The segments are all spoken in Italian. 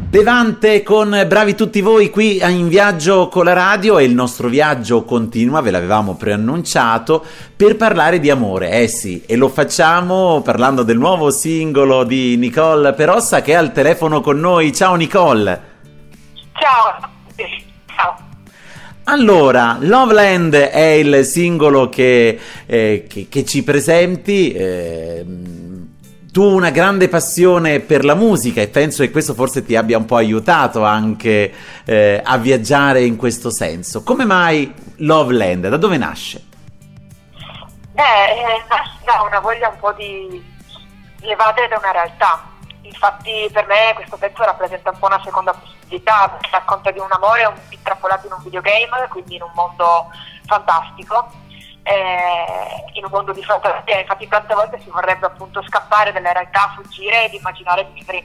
Devante con Bravi tutti voi qui in viaggio con la radio, e il nostro viaggio continua, ve l'avevamo preannunciato, per parlare di amore. Sì, e lo facciamo parlando del nuovo singolo di Nicole Perossa, che è al telefono con noi. Ciao Nicole. Ciao. Allora, Loveland è il singolo che ci presenti. Tu una grande passione per la musica, e penso che questo forse ti abbia un po' aiutato anche a viaggiare in questo senso. Come mai Loveland? Da dove nasce? Nasce da una voglia un po' di evadere da una realtà. Infatti per me questo pezzo rappresenta un po' una seconda possibilità, perché racconta di un amore intrappolato in un videogame, quindi in un mondo fantastico. In un mondo di fantasia. Infatti tante volte si vorrebbe appunto scappare dalla realtà, fuggire ed immaginare di vivere in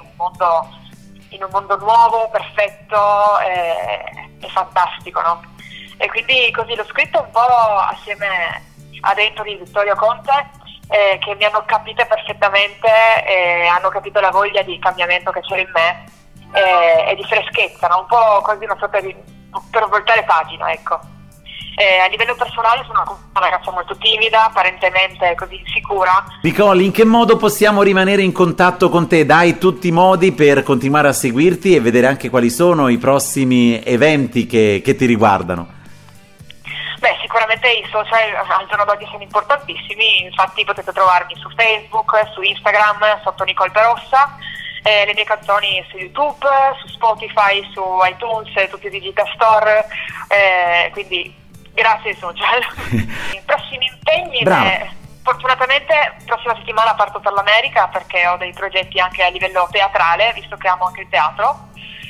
un mondo nuovo, perfetto e fantastico, no? E quindi così l'ho scritto un po' assieme ad Anthony e Vittorio Conte, che mi hanno capite perfettamente e hanno capito la voglia di cambiamento che c'era in me e di freschezza, no? Un po' così, una sorta di per voltare pagina, ecco. A livello personale sono una ragazza molto timida, apparentemente così insicura. Nicole, in che modo possiamo rimanere in contatto con te? Dai tutti i modi per continuare a seguirti e vedere anche quali sono i prossimi eventi che ti riguardano. Beh, sicuramente i social al giorno d'oggi sono importantissimi, infatti potete trovarmi su Facebook, su Instagram, sotto Nicole Perossa, le mie canzoni su YouTube, su Spotify, su iTunes, tutti i digital store, quindi grazie ai social. I prossimi impegni, fortunatamente prossima settimana parto per l'America, perché ho dei progetti anche a livello teatrale, visto che amo anche il teatro,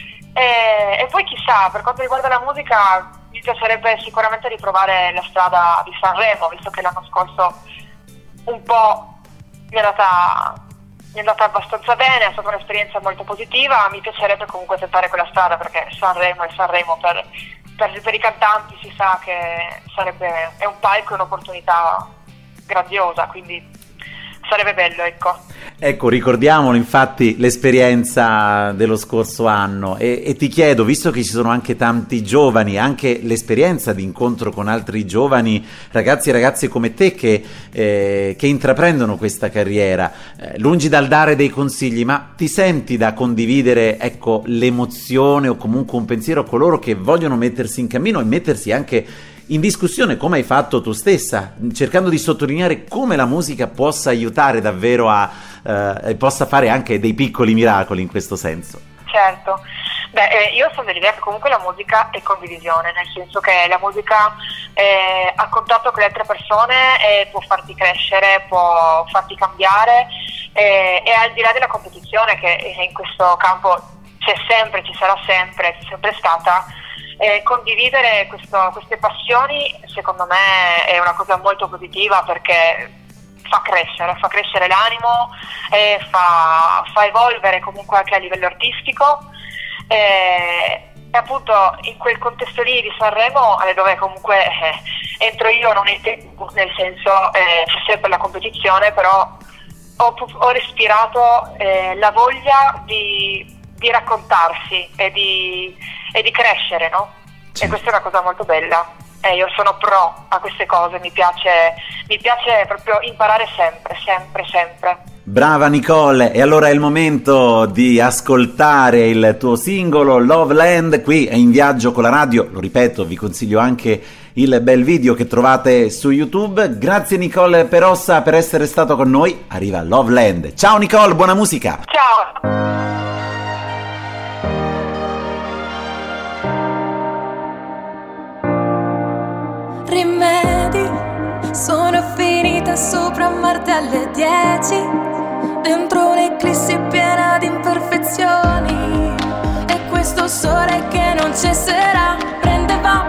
e poi chissà, per quanto riguarda la musica mi piacerebbe sicuramente riprovare la strada di Sanremo, visto che l'anno scorso un po' mi è andata abbastanza bene, è stata un'esperienza molto positiva. Mi piacerebbe comunque tentare quella strada, perché Sanremo è Sanremo per i cantanti, si sa che è un palco e un'opportunità grandiosa, quindi sarebbe bello, ecco. Ecco, ricordiamolo infatti l'esperienza dello scorso anno, e ti chiedo, visto che ci sono anche tanti giovani, anche l'esperienza di incontro con altri giovani ragazzi e ragazze come te che intraprendono questa carriera, lungi dal dare dei consigli, ma ti senti da condividere, ecco, l'emozione o comunque un pensiero a coloro che vogliono mettersi in cammino e mettersi anche in discussione, come hai fatto tu stessa, cercando di sottolineare come la musica possa aiutare davvero e possa fare anche dei piccoli miracoli in questo senso? Certo, io sono dell'idea che comunque la musica è condivisione, nel senso che la musica a contatto con le altre persone può farti crescere, può farti cambiare, e al di là della competizione che in questo campo c'è sempre, ci sarà sempre, c'è sempre stata, condividere queste passioni secondo me è una cosa molto positiva, perché fa crescere l'animo, fa evolvere comunque anche a livello artistico, e appunto in quel contesto lì di Sanremo, dove comunque entro io, non entro, nel senso c'è sempre la competizione, però ho respirato la voglia di raccontarsi e di crescere, no? Sì. E questa è una cosa molto bella. Io sono pro a queste cose, mi piace proprio imparare sempre. Brava Nicole, e allora è il momento di ascoltare il tuo singolo Loveland qui in viaggio con la radio. Lo ripeto, vi consiglio anche il bel video che trovate su YouTube. Grazie Nicole Perossa per essere stato con noi. Arriva Loveland. Ciao Nicole, buona musica. Ciao. Rimedi, sono finita sopra Marte alle 10, dentro un'eclissi piena di imperfezioni, e questo sole che non cesserà prende va,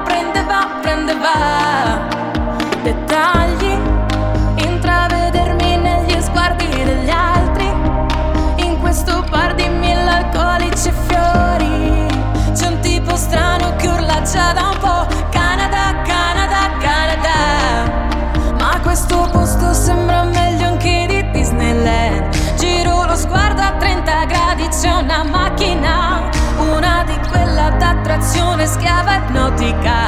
dettagli, intravedermi negli sguardi degli altri, in questo bar di mille alcolici fiori, c'è un tipo strano che urla già da un po', Canada, ma questo posto sembra meglio anche di Disneyland. Giro lo sguardo a 30 gradi, c'è una macchina, musica.